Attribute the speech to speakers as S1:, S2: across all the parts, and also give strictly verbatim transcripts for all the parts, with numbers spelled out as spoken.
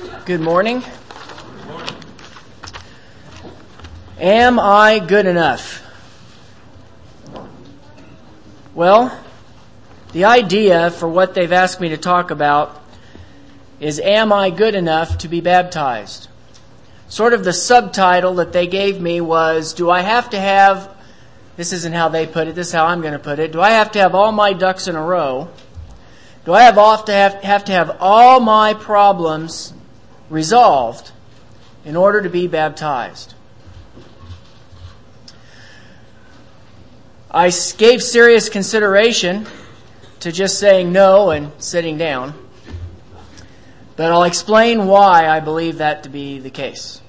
S1: Good morning. Am I good enough? Well, the idea for what they've asked me to talk about is, am I good enough to be baptized? Sort of the subtitle that they gave me was, do I have to have, this isn't how they put it, this is how I'm going to put it, do I have to have all my ducks in a row? Do I have, off to have, have to have all my problems resolved in order to be baptized? I gave serious consideration to just saying no and sitting down, but I'll explain why I believe that to be the case.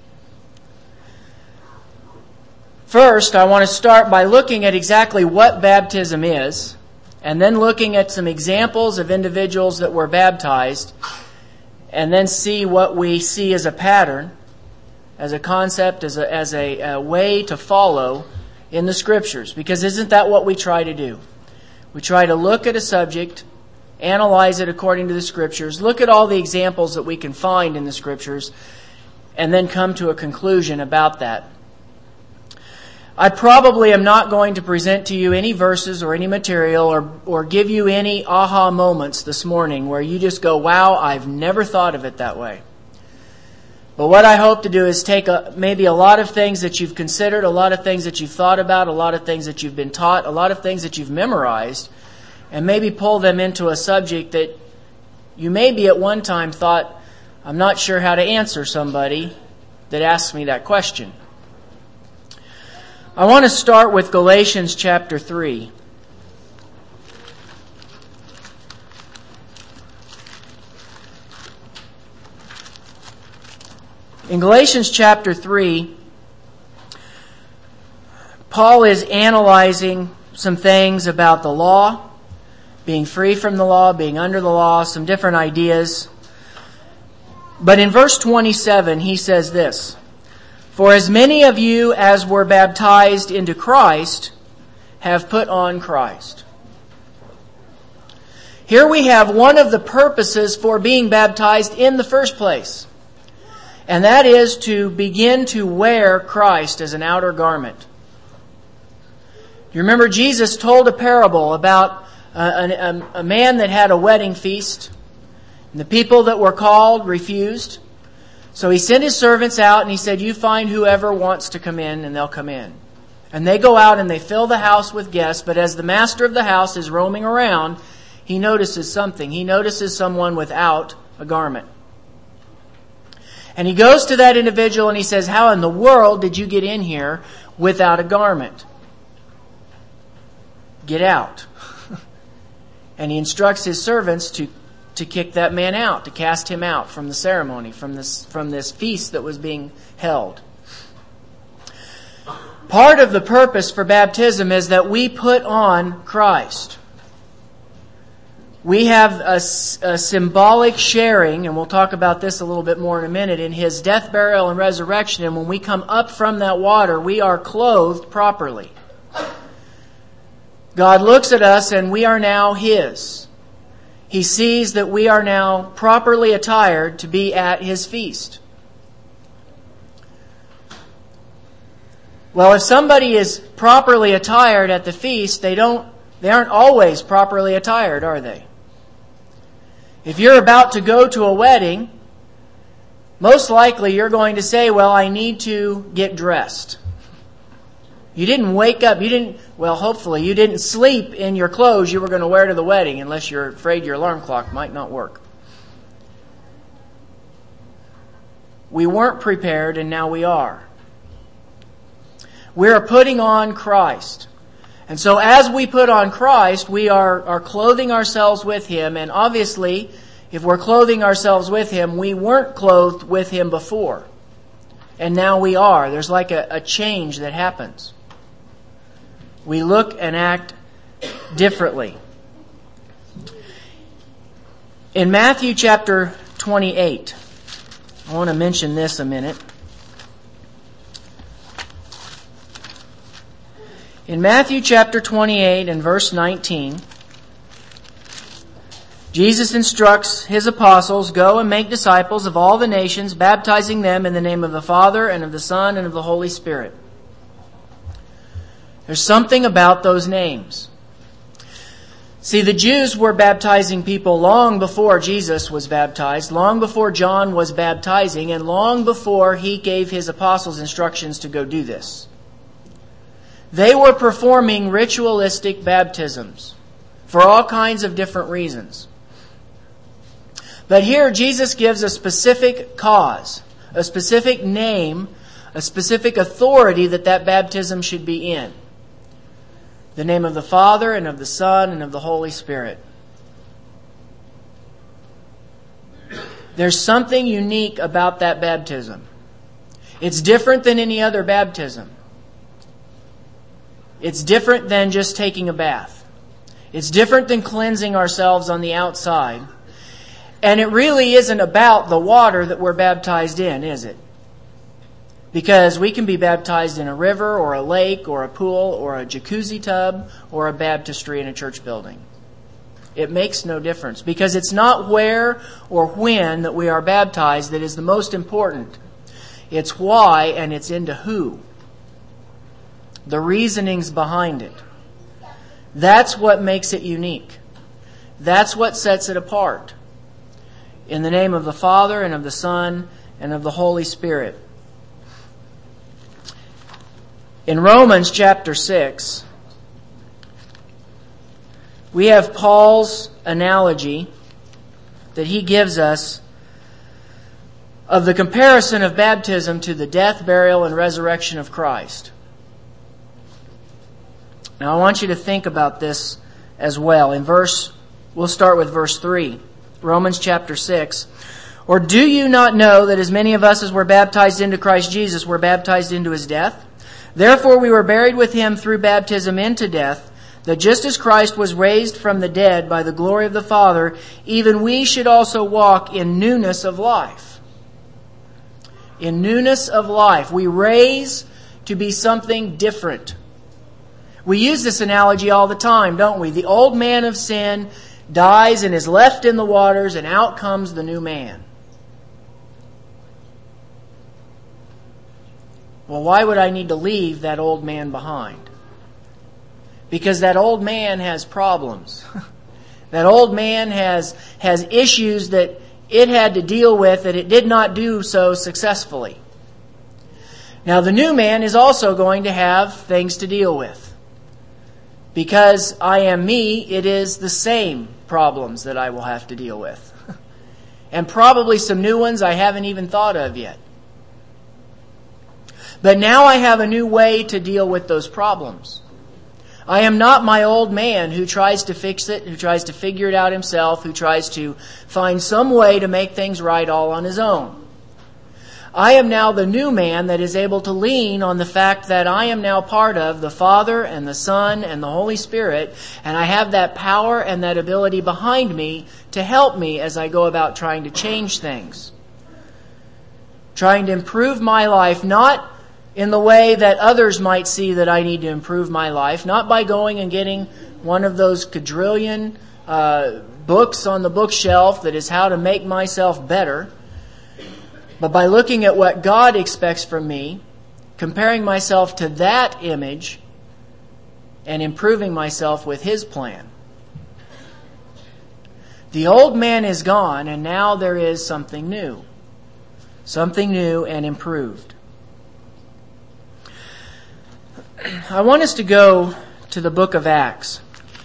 S1: First, I want to start by looking at exactly what baptism is, and then looking at some examples of individuals that were baptized, and then see what we see as a pattern, as a concept, as a, as a, a way to follow in the Scriptures. Because isn't that what we try to do? We try to look at a subject, analyze it according to the Scriptures, look at all the examples that we can find in the Scriptures, and then come to a conclusion about that. I probably am not going to present to you any verses or any material or, or give you any aha moments this morning where you just go, wow, I've never thought of it that way. But what I hope to do is take a, maybe a lot of things that you've considered, a lot of things that you've thought about, a lot of things that you've been taught, a lot of things that you've memorized, and maybe pull them into a subject that you maybe at one time thought, I'm not sure how to answer somebody that asks me that question. I want to start with Galatians chapter three. In Galatians chapter three, Paul is analyzing some things about the law, being free from the law, being under the law, some different ideas. But in verse twenty-seven, he says this, "For as many of you as were baptized into Christ have put on Christ." Here we have one of the purposes for being baptized in the first place. And that is to begin to wear Christ as an outer garment. You remember Jesus told a parable about a, a, a man that had a wedding feast, and the people that were called refused. So he sent his servants out and he said, you find whoever wants to come in and they'll come in. And they go out and they fill the house with guests, but as the master of the house is roaming around, he notices something. He notices someone without a garment. And he goes to that individual and he says, how in the world did you get in here without a garment? Get out. And he instructs his servants to, to kick that man out, to cast him out from the ceremony, from this, from this feast that was being held. Part of the purpose for baptism is that we put on Christ. We have a, a symbolic sharing, and we'll talk about this a little bit more in a minute, in His death, burial, and resurrection. And when we come up from that water, we are clothed properly. God looks at us and we are now His. He sees that we are now properly attired to be at His feast. Well, if somebody is properly attired at the feast, they don't, they aren't always properly attired, are they? If you're about to go to a wedding, most likely you're going to say, well, I need to get dressed. You didn't wake up, you didn't, well, hopefully you didn't sleep in your clothes you were going to wear to the wedding, unless you're afraid your alarm clock might not work. We weren't prepared and now we are. We're putting on Christ. And so as we put on Christ, we are, are clothing ourselves with Him. And obviously, if we're clothing ourselves with Him, we weren't clothed with Him before. And now we are. There's like a, a change that happens. We look and act differently. In Matthew chapter twenty-eight, I want to mention this a minute. In Matthew chapter twenty-eight and verse nineteen, Jesus instructs his apostles, "Go and make disciples of all the nations, baptizing them in the name of the Father and of the Son and of the Holy Spirit." There's something about those names. See, the Jews were baptizing people long before Jesus was baptized, long before John was baptizing, and long before he gave his apostles instructions to go do this. They were performing ritualistic baptisms for all kinds of different reasons. But here Jesus gives a specific cause, a specific name, a specific authority that that baptism should be in. The name of the Father and of the Son and of the Holy Spirit. There's something unique about that baptism. It's different than any other baptism. It's different than just taking a bath. It's different than cleansing ourselves on the outside. And it really isn't about the water that we're baptized in, is it? Because we can be baptized in a river or a lake or a pool or a jacuzzi tub or a baptistry in a church building. It makes no difference, because it's not where or when that we are baptized that is the most important. It's why, and it's into who. The reasonings behind it. That's what makes it unique. That's what sets it apart. In the name of the Father and of the Son and of the Holy Spirit. In Romans chapter six, we have Paul's analogy that he gives us of the comparison of baptism to the death, burial, and resurrection of Christ. Now I want you to think about this as well. In verse, we'll start with verse three. Romans chapter six. "Or do you not know that as many of us as were baptized into Christ Jesus were baptized into his death? Therefore we were buried with him through baptism into death, that just as Christ was raised from the dead by the glory of the Father, even we should also walk in newness of life." In newness of life. We raise to be something different. We use this analogy all the time, don't we? The old man of sin dies and is left in the waters, and out comes the new man. Well, why would I need to leave that old man behind? Because that old man has problems. That old man has, has issues that it had to deal with, that it did not do so successfully. Now, the new man is also going to have things to deal with. Because I am me, it is the same problems that I will have to deal with. And probably some new ones I haven't even thought of yet. But now I have a new way to deal with those problems. I am not my old man who tries to fix it, who tries to figure it out himself, who tries to find some way to make things right all on his own. I am now the new man that is able to lean on the fact that I am now part of the Father and the Son and the Holy Spirit, and I have that power and that ability behind me to help me as I go about trying to change things. Trying to improve my life, not in the way that others might see that I need to improve my life, not by going and getting one of those quadrillion uh, books on the bookshelf that is how to make myself better, but by looking at what God expects from me, comparing myself to that image, and improving myself with His plan. The old man is gone, and now there is something new. Something new and improved. I want us to go to the book of Acts.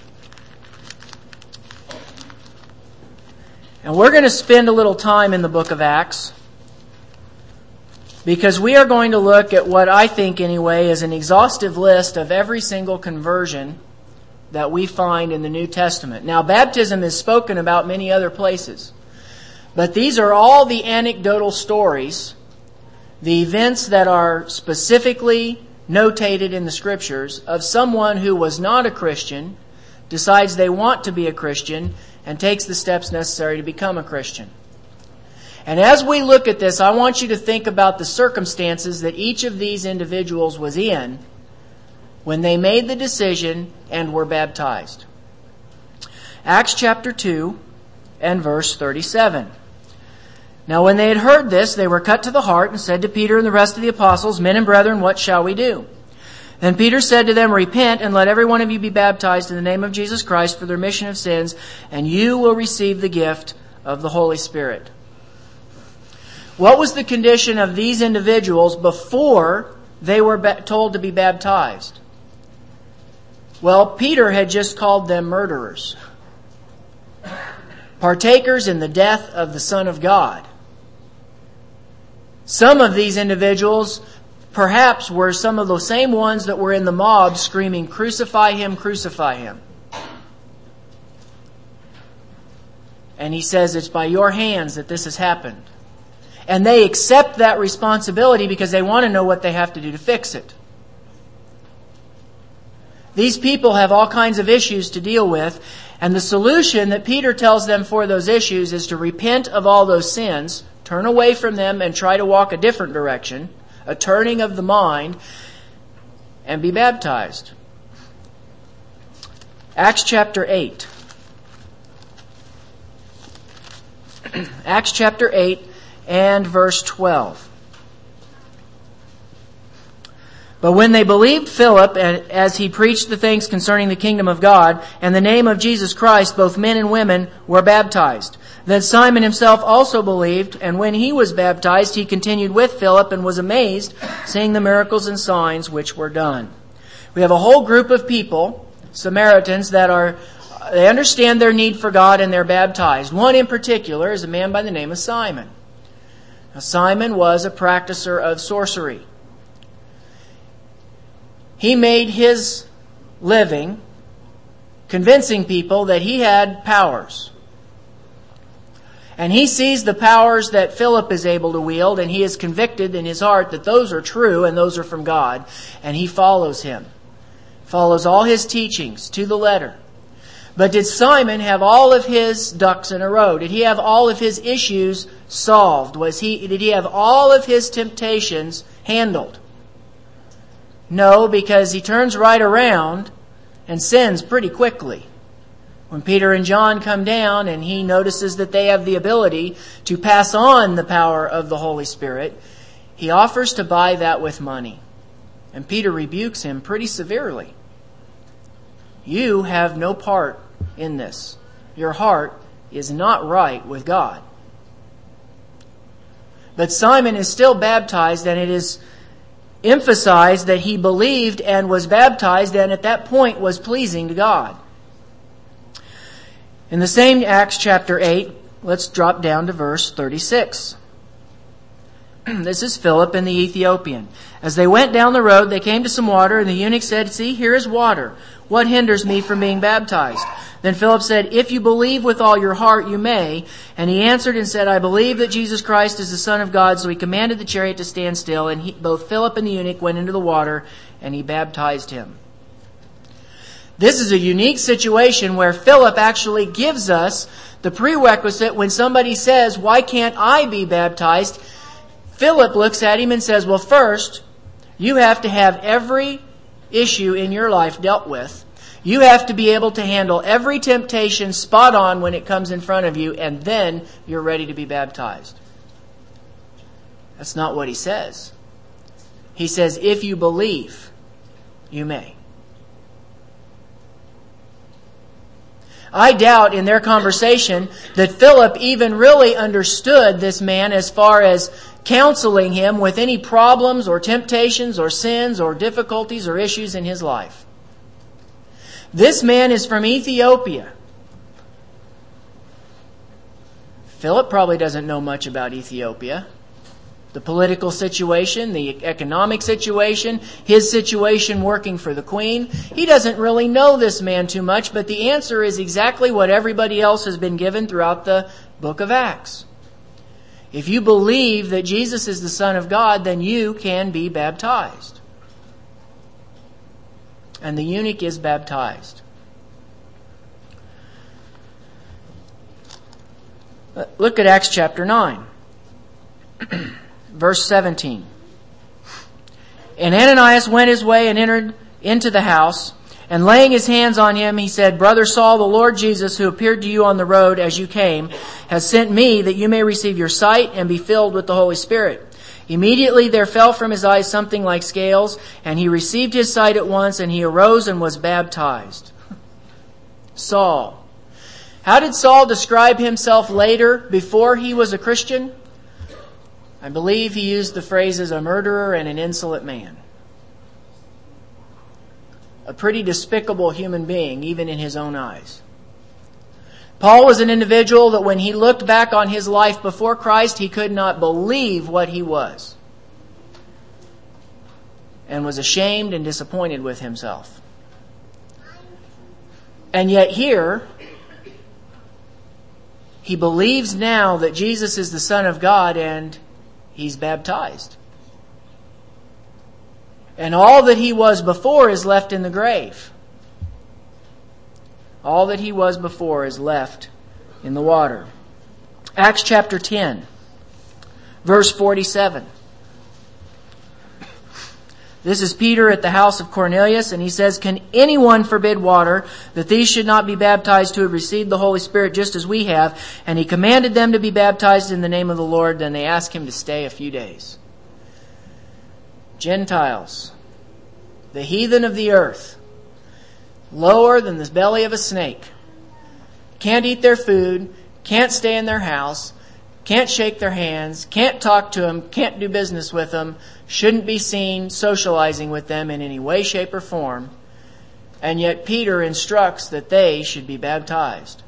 S1: And we're going to spend a little time in the book of Acts, because we are going to look at what I think anyway is an exhaustive list of every single conversion that we find in the New Testament. Now, baptism is spoken about many other places, but these are all the anecdotal stories, the events that are specifically notated in the Scriptures of someone who was not a Christian, decides they want to be a Christian, and takes the steps necessary to become a Christian. And as we look at this, I want you to think about the circumstances that each of these individuals was in when they made the decision and were baptized. Acts chapter two, and verse thirty-seven. Now when they had heard this, they were cut to the heart and said to Peter and the rest of the apostles, Men and brethren, what shall we do? Then Peter said to them, Repent, and let every one of you be baptized in the name of Jesus Christ for the remission of sins, and you will receive the gift of the Holy Spirit. What was the condition of these individuals before they were told to be baptized? Well, Peter had just called them murderers, partakers in the death of the Son of God. Some of these individuals perhaps were some of the same ones that were in the mob screaming, Crucify him, crucify him. And he says, it's by your hands that this has happened. And they accept that responsibility because they want to know what they have to do to fix it. These people have all kinds of issues to deal with, and the solution that Peter tells them for those issues is to repent of all those sins, turn away from them and try to walk a different direction, a turning of the mind, and be baptized. Acts chapter eight. Acts chapter eight and verse twelve. But when they believed Philip as he preached the things concerning the kingdom of God and the name of Jesus Christ, both men and women were baptized. Then Simon himself also believed, and when he was baptized, he continued with Philip and was amazed, seeing the miracles and signs which were done. We have a whole group of people, Samaritans, that are, they understand their need for God and they're baptized. One in particular is a man by the name of Simon. Now, Simon was a practicer of sorcery. He made his living convincing people that he had powers. And he sees the powers that Philip is able to wield, and he is convicted in his heart that those are true and those are from God. And he follows him. Follows all his teachings to the letter. But did Simon have all of his ducks in a row? Did he have all of his issues solved? Was he, did he have all of his temptations handled? No, because he turns right around and sins pretty quickly. When Peter and John come down and he notices that they have the ability to pass on the power of the Holy Spirit, he offers to buy that with money. And Peter rebukes him pretty severely. You have no part in this. Your heart is not right with God. But Simon is still baptized, and it is emphasized that he believed and was baptized, and at that point was pleasing to God. In the same Acts chapter eight, let's drop down to verse thirty-six. This is Philip and the Ethiopian. As they went down the road, they came to some water, and the eunuch said, See, here is water. What hinders me from being baptized? Then Philip said, If you believe with all your heart, you may. And he answered and said, I believe that Jesus Christ is the Son of God. So he commanded the chariot to stand still, and he, both Philip and the eunuch went into the water, and he baptized him. This is a unique situation where Philip actually gives us the prerequisite when somebody says, Why can't I be baptized? Philip looks at him and says, Well, first, you have to have every issue in your life dealt with. You have to be able to handle every temptation spot on when it comes in front of you, and then you're ready to be baptized. That's not what he says. He says, if you believe, you may. I doubt in their conversation that Philip even really understood this man as far as counseling him with any problems or temptations or sins or difficulties or issues in his life. This man is from Ethiopia. Philip probably doesn't know much about Ethiopia. The political situation, the economic situation, his situation working for the queen. He doesn't really know this man too much, but the answer is exactly what everybody else has been given throughout the book of Acts. If you believe that Jesus is the Son of God, then you can be baptized. And the eunuch is baptized. Look at Acts chapter nine. Verse seventeen. And Ananias went his way and entered into the house. And laying his hands on him, he said, Brother Saul, the Lord Jesus, who appeared to you on the road as you came, has sent me that you may receive your sight and be filled with the Holy Spirit. Immediately there fell from his eyes something like scales, and he received his sight at once, and he arose and was baptized. Saul. How did Saul describe himself later, before he was a Christian? I believe he used the phrases a murderer and an insolent man. A pretty despicable human being, even in his own eyes. Paul was an individual that when he looked back on his life before Christ, he could not believe what he was, and was ashamed and disappointed with himself. And yet here, he believes now that Jesus is the Son of God, and he's baptized. And all that he was before is left in the grave. All that he was before is left in the water. Acts chapter ten, verse forty-seven. This is Peter at the house of Cornelius, and he says, Can anyone forbid water, that these should not be baptized who have received the Holy Spirit just as we have? And he commanded them to be baptized in the name of the Lord. Then they asked him to stay a few days. Gentiles, the heathen of the earth, lower than the belly of a snake, can't eat their food, can't stay in their house, can't shake their hands, can't talk to them, can't do business with them, shouldn't be seen socializing with them in any way, shape, or form. And yet Peter instructs that they should be baptized.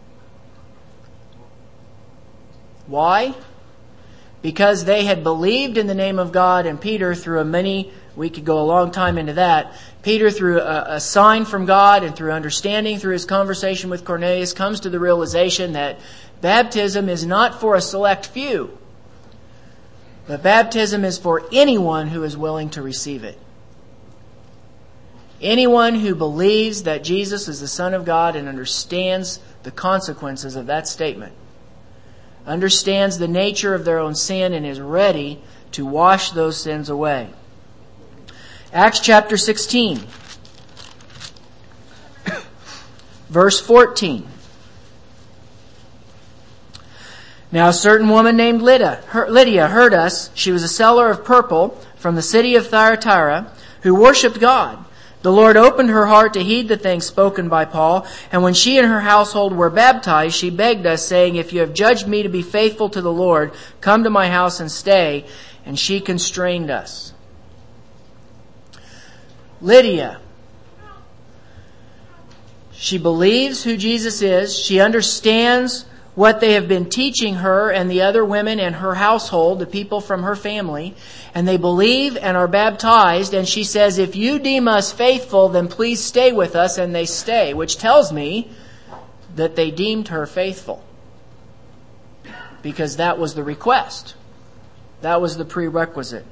S1: Why? Because they had believed in the name of God, and Peter, through a many, we could go a long time into that, Peter, through a, a sign from God and through understanding through his conversation with Cornelius, comes to the realization that baptism is not for a select few, but baptism is for anyone who is willing to receive it. Anyone who believes that Jesus is the Son of God and understands the consequences of that statement, understands the nature of their own sin, and is ready to wash those sins away. Acts chapter sixteen, verse fourteen. Now a certain woman named Lydia, Lydia heard us. She was a seller of purple from the city of Thyatira, who worshipped God. The Lord opened her heart to heed the things spoken by Paul, and when she and her household were baptized, she begged us, saying, If you have judged me to be faithful to the Lord, come to my house and stay. And she constrained us. Lydia, she believes who Jesus is. She understands what they have been teaching her and the other women in her household, the people from her family, and they believe and are baptized. And she says, if you deem us faithful, then please stay with us. And they stay, which tells me that they deemed her faithful, because that was the request. That was the prerequisite.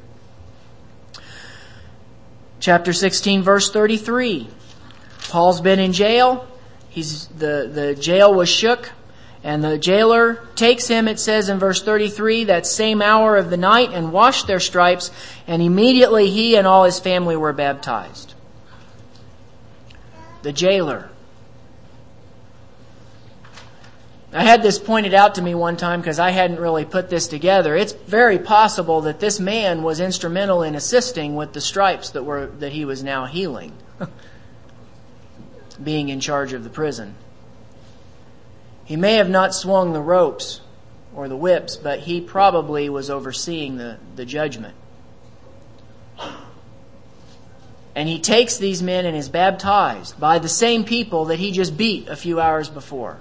S1: Chapter sixteen, verse thirty-three. Paul's been in jail. He's the, the jail was shook. And the jailer takes him, it says in verse thirty-three, that same hour of the night, and washed their stripes, and immediately he and all his family were baptized. The jailer. I had this pointed out to me one time because I hadn't really put this together. It's very possible that this man was instrumental in assisting with the stripes that were that he was now healing, being in charge of the prison. He may have not swung the ropes or the whips, but he probably was overseeing the, the judgment. And he takes these men and is baptized by the same people that he just beat a few hours before.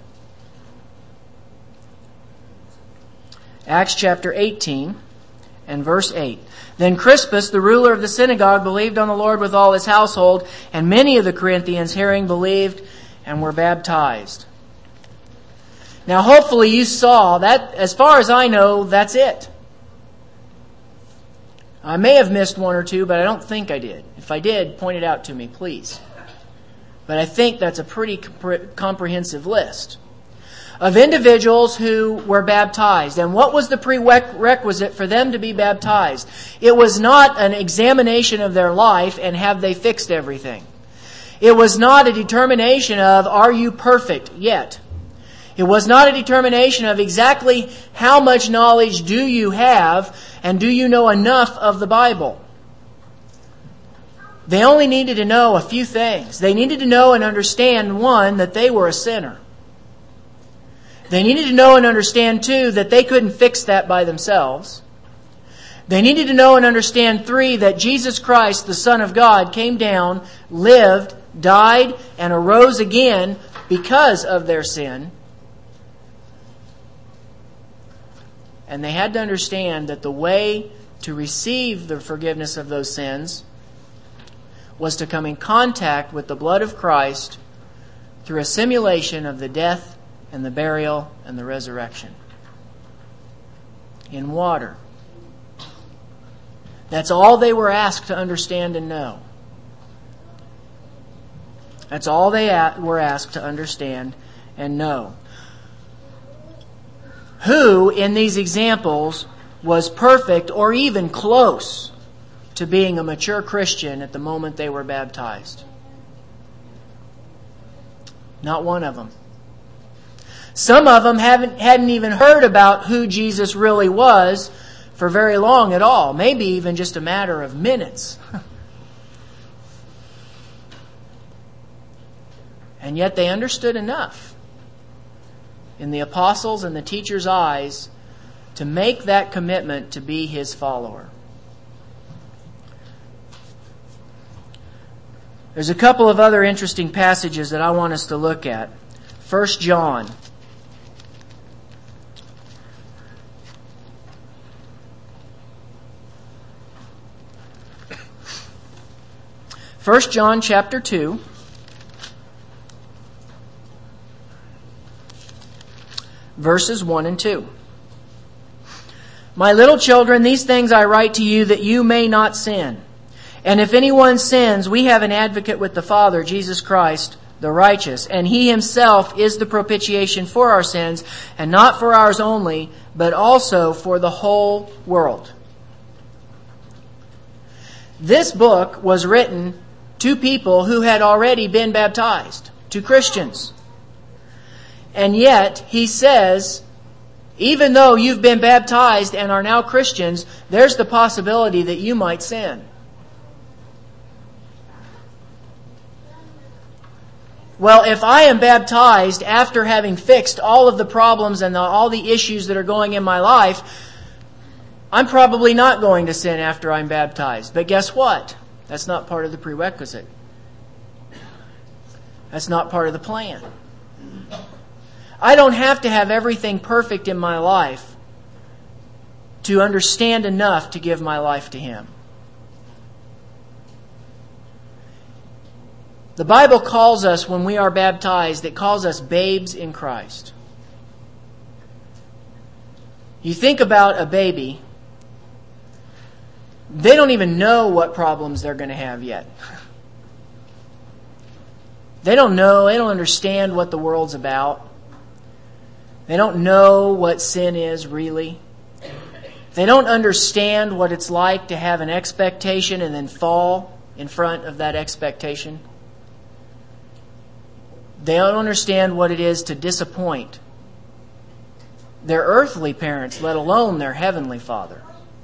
S1: Acts chapter eighteen and verse eight. Then Crispus, the ruler of the synagogue, believed on the Lord with all his household, and many of the Corinthians, hearing, believed and were baptized. Now, hopefully you saw that, as far as I know, that's it. I may have missed one or two, but I don't think I did. If I did, point it out to me, please. But I think that's a pretty compre- comprehensive list of individuals who were baptized. And what was the prerequisite for them to be baptized? It was not an examination of their life and have they fixed everything. It was not a determination of, are you perfect yet? It was not a determination of exactly how much knowledge do you have and do you know enough of the Bible. They only needed to know a few things. They needed to know and understand, one, that they were a sinner. They needed to know and understand, two, that they couldn't fix that by themselves. They needed to know and understand, three, that Jesus Christ, the Son of God, came down, lived, died, and arose again because of their sin. And they had to understand that the way to receive the forgiveness of those sins was to come in contact with the blood of Christ through a simulation of the death and the burial and the resurrection. In water. That's all they were asked to understand and know. That's all they were asked to understand and know. Who, in these examples, was perfect or even close to being a mature Christian at the moment they were baptized? Not one of them. Some of them haven't, hadn't even heard about who Jesus really was for very long at all. Maybe even just a matter of minutes. And yet they understood enough in the apostles' and the teacher's eyes to make that commitment to be his follower. There's a couple of other interesting passages that I want us to look at. First John. First John chapter two. Verses one and two. My little children, these things I write to you that you may not sin. And if anyone sins, we have an advocate with the Father, Jesus Christ, the righteous. And He Himself is the propitiation for our sins, and not for ours only, but also for the whole world. This book was written to people who had already been baptized, to Christians. And yet, he says, even though you've been baptized and are now Christians, there's the possibility that you might sin. Well, if I am baptized after having fixed all of the problems and the, all the issues that are going in my life, I'm probably not going to sin after I'm baptized. But guess what? That's not part of the prerequisite. That's not part of the plan. I don't have to have everything perfect in my life to understand enough to give my life to Him. The Bible calls us, when we are baptized, it calls us babes in Christ. You think about a baby, they don't even know what problems they're going to have yet. They don't know, they don't understand what the world's about. They don't know what sin is really. They don't understand what it's like to have an expectation and then fall in front of that expectation. They don't understand what it is to disappoint their earthly parents, let alone their heavenly Father.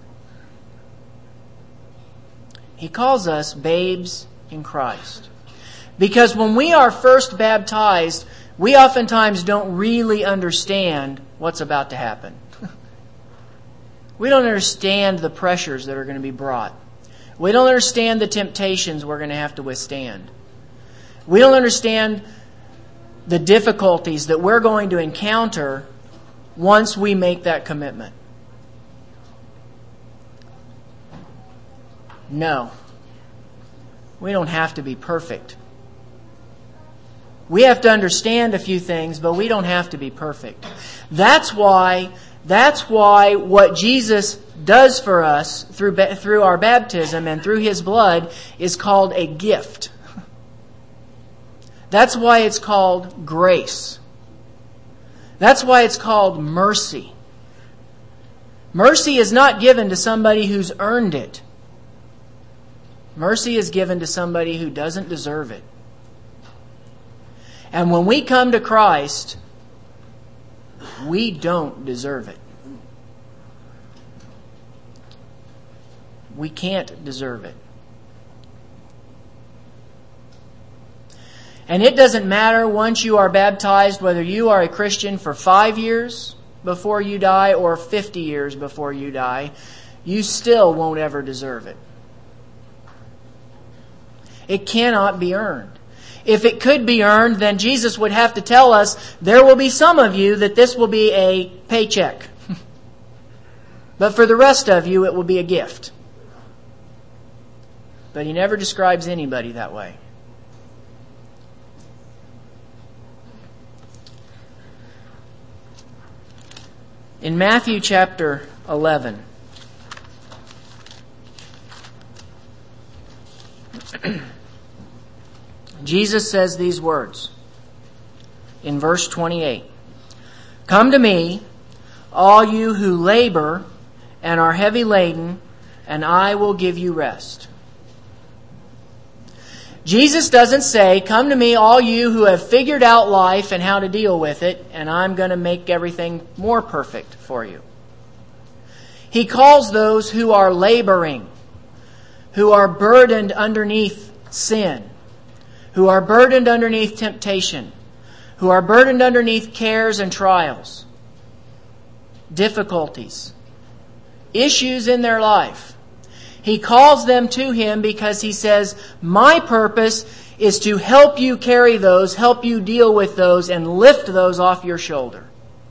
S1: He calls us babes in Christ. Because when we are first baptized, we oftentimes don't really understand what's about to happen. We don't understand the pressures that are going to be brought. We don't understand the temptations we're going to have to withstand. We don't understand the difficulties that we're going to encounter once we make that commitment. No. We don't have to be perfect. We have to understand a few things, but we don't have to be perfect. That's why, that's why what Jesus does for us through, through our baptism and through His blood is called a gift. That's why it's called grace. That's why it's called mercy. Mercy is not given to somebody who's earned it. Mercy is given to somebody who doesn't deserve it. And when we come to Christ, we don't deserve it. We can't deserve it. And it doesn't matter once you are baptized whether you are a Christian for five years before you die or fifty years before you die. You still won't ever deserve it. It cannot be earned. If it could be earned, then Jesus would have to tell us, there will be some of you that this will be a paycheck. But for the rest of you, it will be a gift. But He never describes anybody that way. In Matthew chapter eleven, Jesus says these words in verse twenty-eight. Come to me, all you who labor and are heavy laden, and I will give you rest. Jesus doesn't say, come to me, all you who have figured out life and how to deal with it, and I'm going to make everything more perfect for you. He calls those who are laboring, who are burdened underneath sin, who are burdened underneath temptation, who are burdened underneath cares and trials, difficulties, issues in their life. He calls them to Him because He says, my purpose is to help you carry those, help you deal with those, and lift those off your shoulder.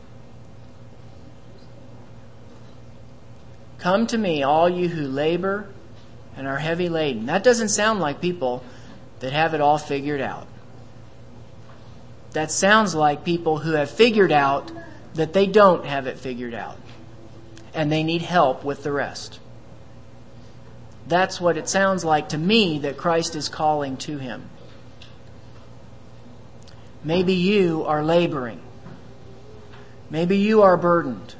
S1: Come to me, all you who labor and are heavy laden. That doesn't sound like people that have it all figured out. That sounds like people who have figured out that they don't have it figured out, and they need help with the rest. That's what it sounds like to me that Christ is calling to Him. Maybe you are laboring. Maybe you are burdened.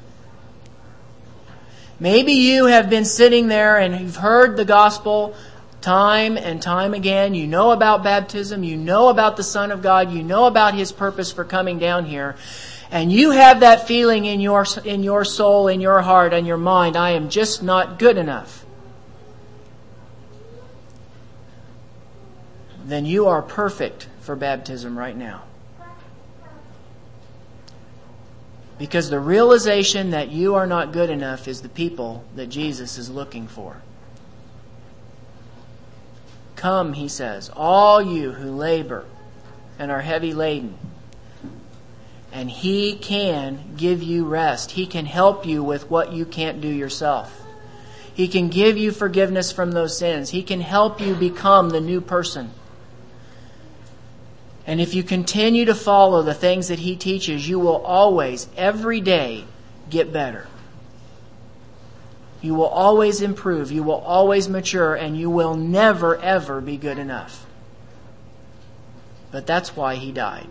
S1: Maybe you have been sitting there and you've heard the gospel time and time again. You know about baptism. You know about the Son of God. You know about His purpose for coming down here. And you have that feeling in your, in your soul, in your heart, and your mind, I am just not good enough. Then you are perfect for baptism right now. Because the realization that you are not good enough is the people that Jesus is looking for. Come, He says, all you who labor and are heavy laden. And He can give you rest. He can help you with what you can't do yourself. He can give you forgiveness from those sins. He can help you become the new person. And if you continue to follow the things that He teaches, you will always, every day, get better. You will always improve. You will always mature. And you will never, ever be good enough. But that's why He died.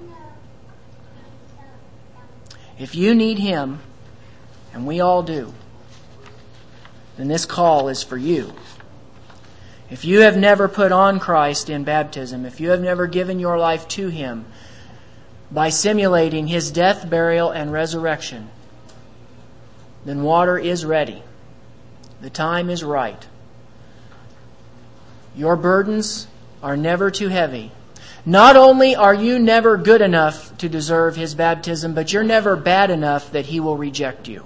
S1: If you need Him, and we all do, then this call is for you. If you have never put on Christ in baptism, if you have never given your life to Him by simulating His death, burial, and resurrection, then water is ready. The time is right. Your burdens are never too heavy. Not only are you never good enough to deserve His baptism, but you're never bad enough that He will reject you.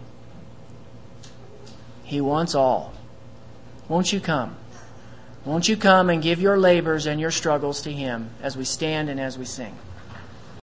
S1: He wants all. Won't you come? Won't you come and give your labors and your struggles to Him as we stand and as we sing?